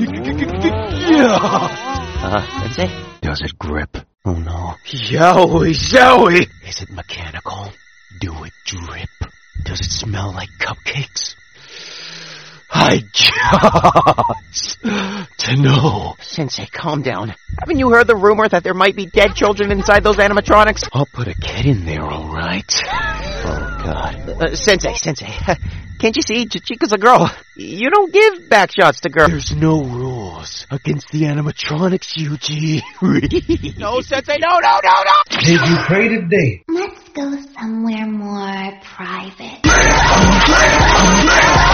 Sensei? Does it grip? Oh no. Yowie! Is it mechanical? Do it drip? Does it smell like cupcakes? I got to know. Sensei, calm down. Haven't you heard the rumor that there might be dead children inside those animatronics? I'll put a kid in there, all right. Oh, God. Sensei, can't you see? Chica's a girl. You don't give back shots to girls. There's no rules against the animatronics, Yuji. No, Sensei, no! Did you pray today? Let's go somewhere more private.